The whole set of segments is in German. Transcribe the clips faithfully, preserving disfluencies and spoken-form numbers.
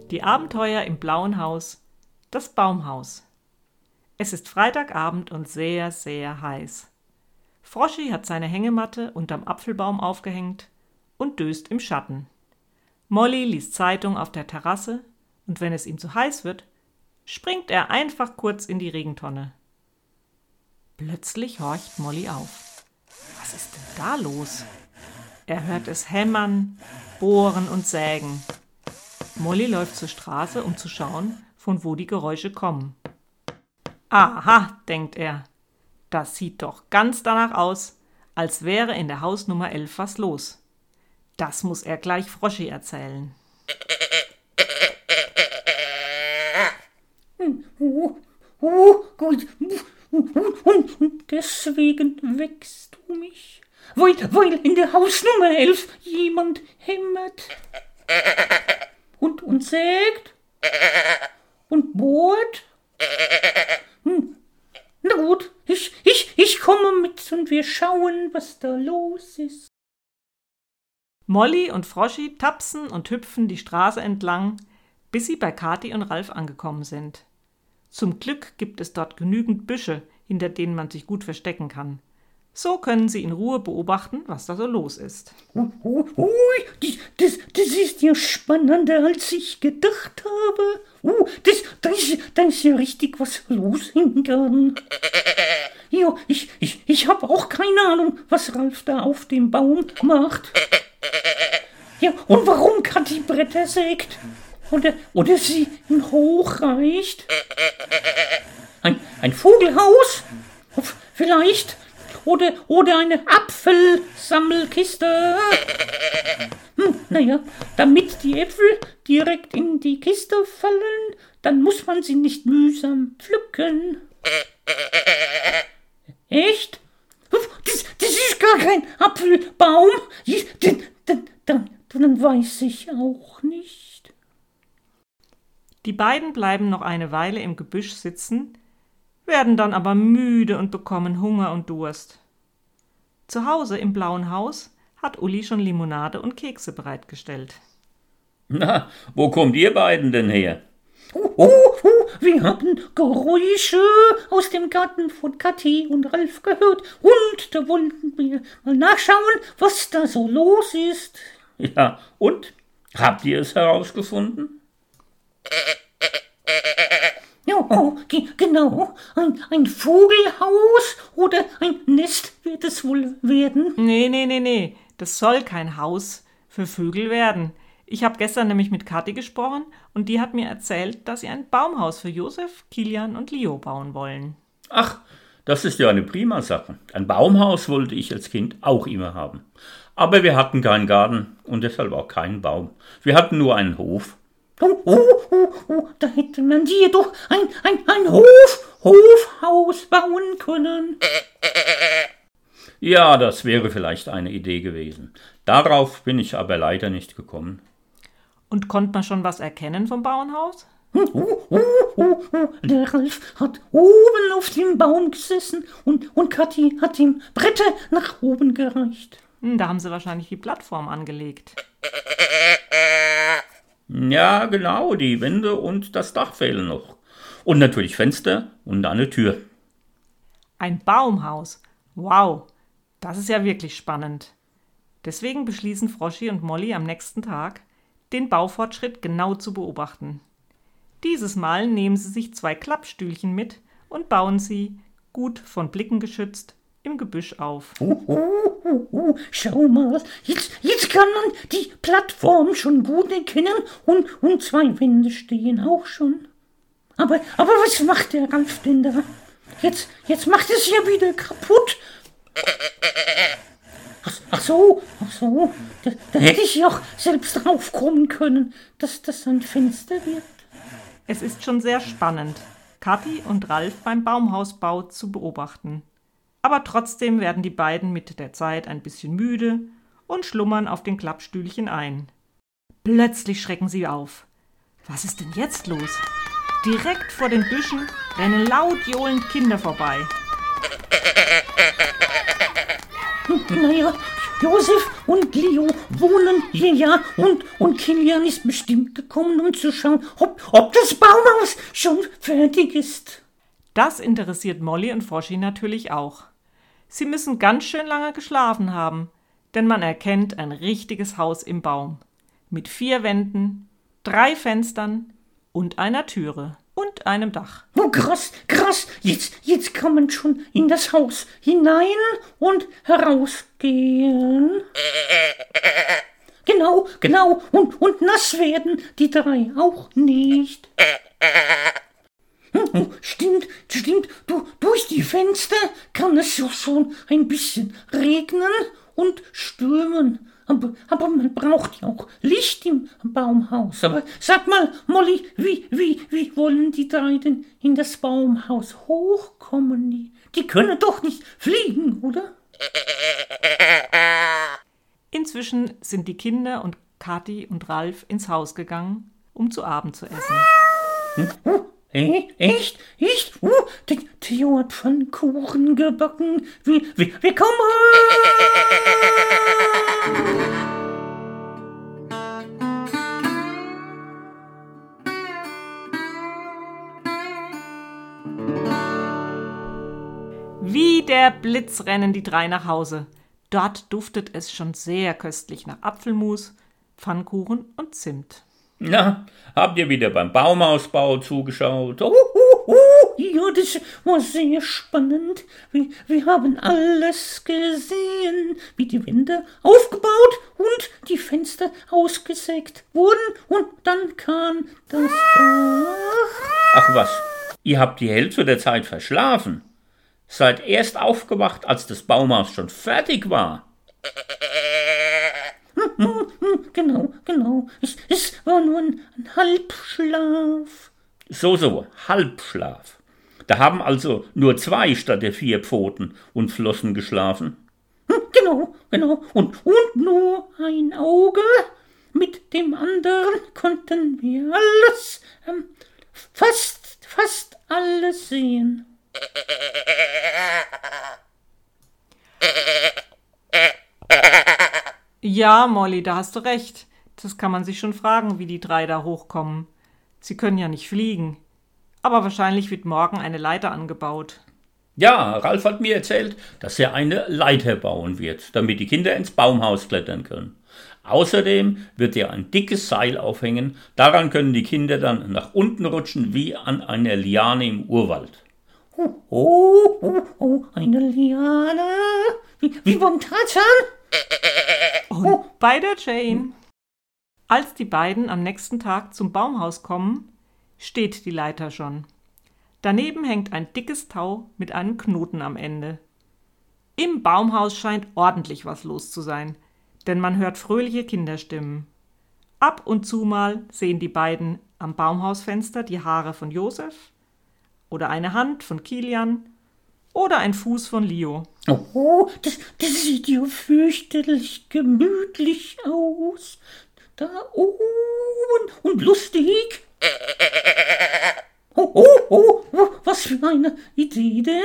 Die Abenteuer im blauen Haus, das Baumhaus. Es ist Freitagabend und sehr, sehr heiß. Froschi hat seine Hängematte unterm Apfelbaum aufgehängt und döst im Schatten. Molly liest Zeitung auf der Terrasse und wenn es ihm zu heiß wird, springt er einfach kurz in die Regentonne. Plötzlich horcht Molly auf. Was ist denn da los? Er hört es hämmern, bohren und sägen. Molly läuft zur Straße, um zu schauen, von wo die Geräusche kommen. Aha, denkt er, das sieht doch ganz danach aus, als wäre in der Hausnummer elf was los. Das muss er gleich Froschi erzählen. Oh, oh Gott, und deswegen wächst du mich, weil, weil in der Hausnummer elf jemand hämmert und, und sägt und bohrt. Hm. Na gut, ich, ich, ich komme mit und wir schauen, was da los ist. Molly und Froschi tapsen und hüpfen die Straße entlang, bis sie bei Kathi und Ralf angekommen sind. Zum Glück gibt es dort genügend Büsche, hinter denen man sich gut verstecken kann. So können sie in Ruhe beobachten, was da so los ist. Oh, oh, oh, das, das ist ja spannender, als ich gedacht habe. Oh, das, da, ist, da ist ja richtig was los im Garten. Ja, ich, ich, ich habe auch keine Ahnung, was Ralf da auf dem Baum macht. Ja, und warum Kathi Bretter sägt. Oder, oder sie hochreicht. Ein, ein Vogelhaus? Vielleicht. Oder, oder eine Apfelsammelkiste. Hm, naja, damit die Äpfel direkt in die Kiste fallen, dann muss man sie nicht mühsam pflücken. Echt? Das, das ist gar kein Apfelbaum. Dann, dann, dann, dann weiß ich auch nicht. Die beiden bleiben noch eine Weile im Gebüsch sitzen, werden dann aber müde und bekommen Hunger und Durst. Zu Hause im blauen Haus hat Uli schon Limonade und Kekse bereitgestellt. Na, wo kommt ihr beiden denn her? Oh, oh, oh, wir haben Geräusche aus dem Garten von Kathi und Ralf gehört und da wollten wir mal nachschauen, was da so los ist. Ja, und? Habt ihr es herausgefunden? Ja, oh, ge- genau. Ein, ein Vogelhaus oder ein Nest wird es wohl werden. Nee, nee, nee, nee. Das soll kein Haus für Vögel werden. Ich habe gestern nämlich mit Kathi gesprochen und die hat mir erzählt, dass sie ein Baumhaus für Josef, Kilian und Leo bauen wollen. Ach, das ist ja eine prima Sache. Ein Baumhaus wollte ich als Kind auch immer haben. Aber wir hatten keinen Garten und deshalb auch keinen Baum. Wir hatten nur einen Hof. Oh, oh, oh, oh, da hätte man dir doch ein, ein, ein Hof, Hofhaus bauen können. Ja, das wäre vielleicht eine Idee gewesen. Darauf bin ich aber leider nicht gekommen. Und konnte man schon was erkennen vom Bauernhaus? Oh, oh, oh, oh, oh. Der Ralf hat oben auf dem Baum gesessen und, und Kathi hat ihm Bretter nach oben gereicht. Hm, da haben sie wahrscheinlich die Plattform angelegt. Ja, genau, die Wände und das Dach fehlen noch. Und natürlich Fenster und eine Tür. Ein Baumhaus. Wow, das ist ja wirklich spannend. Deswegen beschließen Froschi und Molly am nächsten Tag, den Baufortschritt genau zu beobachten. Dieses Mal nehmen sie sich zwei Klappstühlchen mit und bauen sie, gut von Blicken geschützt, im Gebüsch auf. Oh, oh, oh, oh, schau mal, jetzt, jetzt kann man die Plattform schon gut erkennen und, und zwei Wände stehen auch schon. Aber, aber was macht der Ralf denn da? Jetzt, jetzt macht es ja wieder kaputt. Ach, ach so, ach so, da, da hätte ich ja auch selbst drauf kommen können, dass das ein Fenster wird. Es ist schon sehr spannend, Kathi und Ralf beim Baumhausbau zu beobachten. Aber trotzdem werden die beiden mit der Zeit ein bisschen müde und schlummern auf den Klappstühlchen ein. Plötzlich schrecken sie auf. Was ist denn jetzt los? Direkt vor den Büschen rennen laut johlend Kinder vorbei. Naja, Josef und Leo wohnen hier, ja, und, und Kilian ist bestimmt gekommen, um zu schauen, ob, ob das Baumhaus schon fertig ist. Das interessiert Molly und Froschi natürlich auch. Sie müssen ganz schön lange geschlafen haben, denn man erkennt ein richtiges Haus im Baum. Mit vier Wänden, drei Fenstern und einer Türe und einem Dach. Oh, krass, krass, jetzt, jetzt kann man schon in das Haus hinein und herausgehen. Genau, genau, und, und nass werden die drei auch nicht. Oh, stimmt, stimmt, du, durch die Fenster kann es ja schon ein bisschen regnen und stürmen. Aber, aber man braucht ja auch Licht im Baumhaus. Aber sag mal, Molly, wie, wie, wie wollen die drei denn in das Baumhaus hochkommen? Die, die können doch nicht fliegen, oder? Inzwischen sind die Kinder und Kathi und Ralf ins Haus gegangen, um zu Abend zu essen. Hm? Oh, äh, echt? Echt? Uh, der Theo hat Pfannkuchen gebacken. Wir, wir, wir kommen! Wie der Blitz rennen die drei nach Hause. Dort duftet es schon sehr köstlich nach Apfelmus, Pfannkuchen und Zimt. Na, habt ihr wieder beim Baumausbau zugeschaut? Oh, oh, oh, ja, das war sehr spannend. Wir, wir haben alles gesehen, wie die Wände aufgebaut und die Fenster ausgesägt wurden. Und dann kam das Dach. Ach was, ihr habt die Hälfte der Zeit verschlafen. Seid erst aufgewacht, als das Baumhaus schon fertig war. Genau, genau. Es, es war nur ein, ein Halbschlaf. So, so, Halbschlaf. Da haben also nur zwei statt der vier Pfoten und Flossen geschlafen. Genau, genau. Und, und nur ein Auge. Mit dem anderen konnten wir alles, ähm, fast, fast alles sehen. Ja, Molly, da hast du recht. Das kann man sich schon fragen, wie die drei da hochkommen. Sie können ja nicht fliegen. Aber wahrscheinlich wird morgen eine Leiter angebaut. Ja, Ralf hat mir erzählt, dass er eine Leiter bauen wird, damit die Kinder ins Baumhaus klettern können. Außerdem wird er ein dickes Seil aufhängen. Daran können die Kinder dann nach unten rutschen wie an einer Liane im Urwald. Oh, oh, oh, oh, eine Liane. Wie, wie beim Tarzan? Und bei der Jane. Als die beiden am nächsten Tag zum Baumhaus kommen, steht die Leiter schon. Daneben hängt ein dickes Tau mit einem Knoten am Ende. Im Baumhaus scheint ordentlich was los zu sein, denn man hört fröhliche Kinderstimmen. Ab und zu mal sehen die beiden am Baumhausfenster die Haare von Josef oder eine Hand von Kilian oder ein Fuß von Leo. Oh, das, das sieht ja fürchterlich gemütlich aus. Da oben und lustig. Oh, oh, oh, oh, was für eine Idee denn?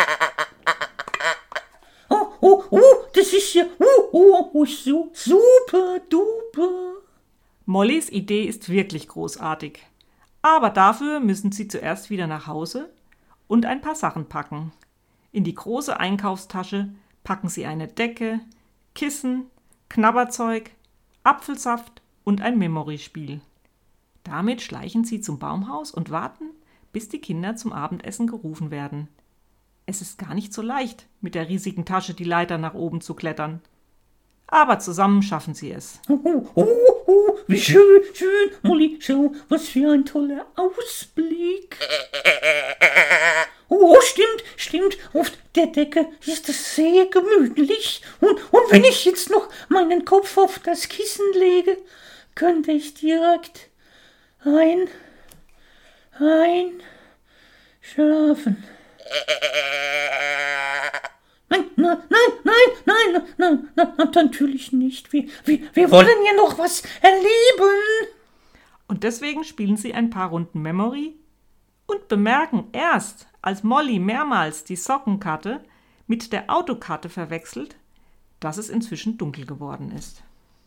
Oh, oh, oh, das ist ja oh, oh, oh, so super duper. Mollys Idee ist wirklich großartig. Aber dafür müssen sie zuerst wieder nach Hause und ein paar Sachen packen. In die große Einkaufstasche packen sie eine Decke, Kissen, Knabberzeug, Apfelsaft und ein Memory-Spiel. Damit schleichen sie zum Baumhaus und warten, bis die Kinder zum Abendessen gerufen werden. Es ist gar nicht so leicht, mit der riesigen Tasche die Leiter nach oben zu klettern. Aber zusammen schaffen sie es. Oh, oh, oh, oh, wie schön, schön. Molly, schau, was für ein toller Ausblick. Oh, stimmt, stimmt. Auf der Decke ist es sehr gemütlich. Und, und wenn ich jetzt noch meinen Kopf auf das Kissen lege, könnte ich direkt ein, ein, schlafen. Nein, nein, nein, nein, nein, nein, nein, natürlich nicht. Wir, wir, wir wollen ja noch was erleben. Und deswegen spielen sie ein paar Runden Memory und bemerken erst, als Molly mehrmals die Sockenkarte mit der Autokarte verwechselt, dass es inzwischen dunkel geworden ist.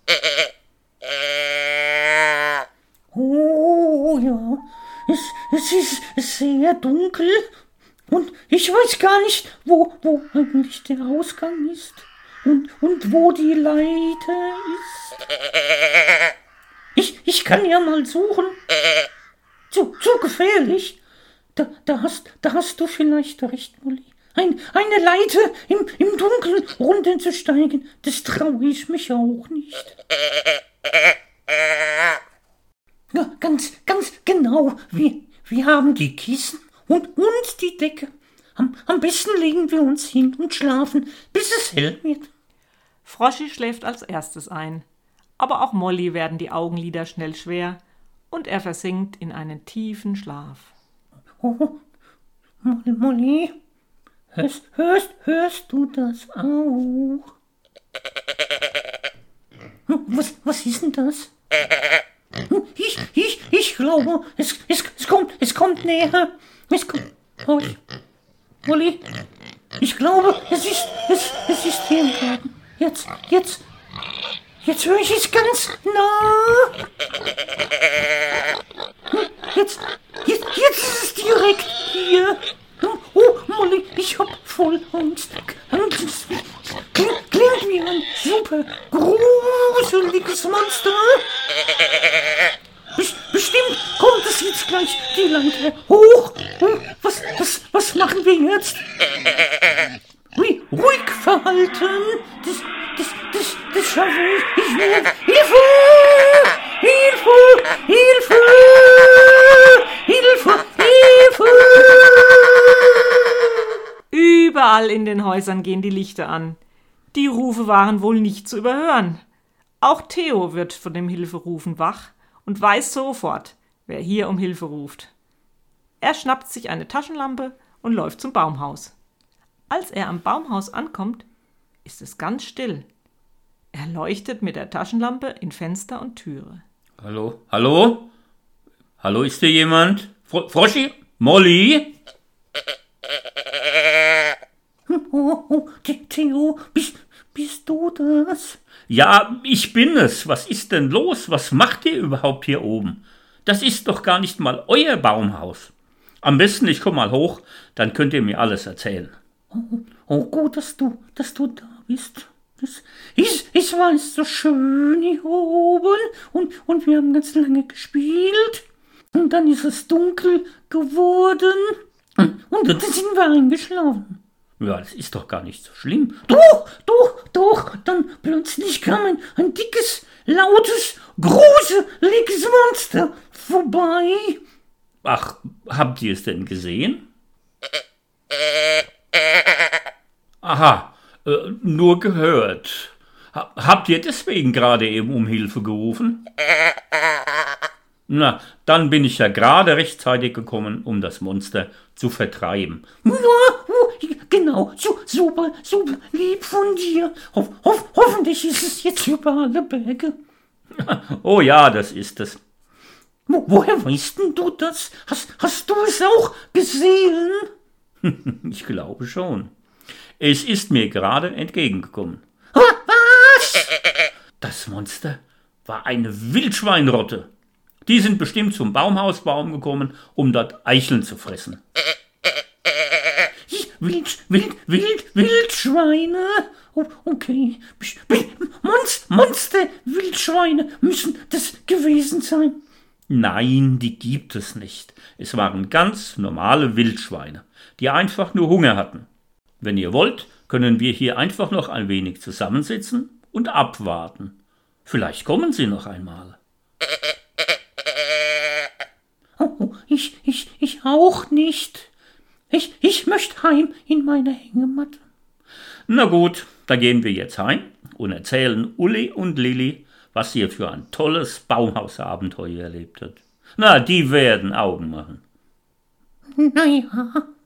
Oh ja, es, es ist sehr dunkel und ich weiß gar nicht, wo, wo eigentlich der Ausgang ist und, und wo die Leiter ist. Ich, ich kann ja mal suchen. Zu, zu gefährlich. Da, da, hast, da hast du vielleicht recht, Molly. Ein, eine Leiter im, im Dunkeln runterzusteigen, das traue ich mich auch nicht. Ja, ganz, ganz genau. Wir, wir haben die Kissen und, und die Decke. Am, am besten legen wir uns hin und schlafen, bis es hell wird. Froschi schläft als erstes ein. Aber auch Molly werden die Augenlider schnell schwer und er versinkt in einen tiefen Schlaf. Oh, Molly, Molly, hörst, hörst, hörst du das auch? Was, was ist denn das? Ich, ich, ich glaube, es, es, es kommt, es kommt näher. Es kommt, oh, ich, Molly, ich glaube, es ist, es, es ist hier im Garten. Jetzt, jetzt, jetzt höre ich es ganz nah. Jetzt, jetzt, jetzt ist es direkt hier. Oh, Molly, ich hab voll Angst. Angst. Klingt, klingt wie ein super gruseliges Monster. Bestimmt kommt es jetzt gleich die Leiter hoch. Was, was, was machen wir jetzt? Ruhig, ruhig verhalten. Das, das, das, das schaffe ich. Ich will. Hilfe! Hilfe! Hilfe! Hilfe! Hilfe! Überall in den Häusern gehen die Lichter an. Die Rufe waren wohl nicht zu überhören. Auch Theo wird von dem Hilferufen wach und weiß sofort, wer hier um Hilfe ruft. Er schnappt sich eine Taschenlampe und läuft zum Baumhaus. Als er am Baumhaus ankommt, ist es ganz still. Er leuchtet mit der Taschenlampe in Fenster und Türe. Hallo? Hallo? Hallo, ist hier jemand? Fro- Froschi? Molly? Oh, oh, Theo, bist, bist du das? Ja, ich bin es. Was ist denn los? Was macht ihr überhaupt hier oben? Das ist doch gar nicht mal euer Baumhaus. Am besten, ich komme mal hoch, dann könnt ihr mir alles erzählen. Oh, oh gut, dass du, dass du da bist. Es, es, es war so schön hier oben und, und wir haben ganz lange gespielt. Und dann ist es dunkel geworden und, und dann sind wir eingeschlafen. Ja, das ist doch gar nicht so schlimm. Doch, doch, doch. Dann plötzlich kam ein, ein dickes, lautes, gruseliges Monster vorbei. Ach, habt ihr es denn gesehen? Aha, äh, nur gehört. Ha- habt ihr deswegen gerade eben um Hilfe gerufen? Na, dann bin ich ja gerade rechtzeitig gekommen, um das Monster zu vertreiben. Ja, genau, so, super, super, lieb von dir. Ho ho hoffentlich ist es jetzt über alle Berge. Oh ja, das ist es. Wo woher weißt denn du das? Hast, hast du es auch gesehen? Ich glaube schon. Es ist mir gerade entgegengekommen. Was? Das Monster war eine Wildschweinrotte. Die sind bestimmt zum Baumhausbaum gekommen, um dort Eicheln zu fressen. Wild, wild, wild, Wildschweine. Oh, okay. Monst, Monster, Wildschweine müssen das gewesen sein. Nein, die gibt es nicht. Es waren ganz normale Wildschweine, die einfach nur Hunger hatten. Wenn ihr wollt, können wir hier einfach noch ein wenig zusammensitzen und abwarten. Vielleicht kommen sie noch einmal. Oh, ich, ich, ich auch nicht. Ich, ich möchte heim in meine Hängematte. Na gut, da gehen wir jetzt heim und erzählen Uli und Lilli, was ihr für ein tolles Baumhausabenteuer erlebt habt. Na, die werden Augen machen. Naja,